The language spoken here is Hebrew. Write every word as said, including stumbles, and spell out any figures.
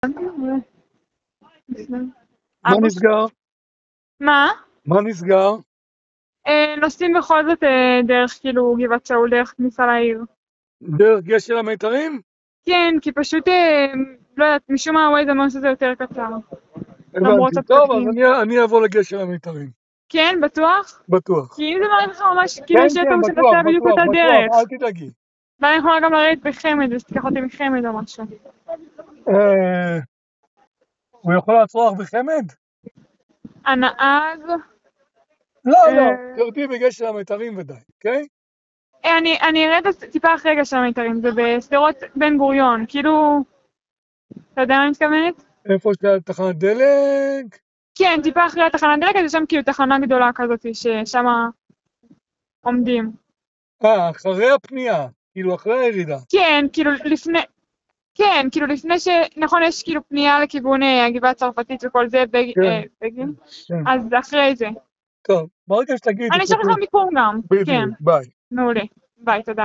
מה נסגר? מה? מה נסגר? נוסעים בכל זאת דרך כאילו גבעת שאול, דרך כניסה לעיר. דרך גשר המיתרים? כן, כי פשוט, לא יודעת, משום מה הווייז אמר שזה יותר קצר. למרות הבנתי, טוב, אז הפקקים. אני, אני אעבור לגשר המיתרים. כן, בטוח? בטוח. כי אם זה מראה לך ממש, כן, כאילו יש לי כן, טעות בטוח, שנוסע בדיוק בטוח, אותה בטוח, דרך. אל תדאגי. ואני יכולה גם לרדת בחמד, אז תיקח אותי מחמד או משהו. אה, הוא יכול לעצור בחמד? הנהג... לא, לא, אה, תרדי בגשר המיתרים ודאי, אוקיי? אני, אני ארד טיפה אחרי גשר המיתרים, זה בשדרות בן גוריון, כאילו... אתה יודע מה אני מתכוונת? איפה שתחנת דלק? כן, טיפה אחרי התחנת דלק, אז יש שם כאילו תחנה גדולה כזאת, ששם עומדים. אה, אחרי הפנייה, כאילו אחרי הירידה. כן, כאילו לפני... כן, כאילו לפני ש... נכון, יש כאילו פנייה לכיוון הגבעה הצרפתית וכל זה, בג... כן, אה, בגין, כן. אז אחרי זה. טוב, ברגע שתגידי, אני אשלח לך מיקום גם, כן, בדיוק, ביי. מעולה. ביי, תודה.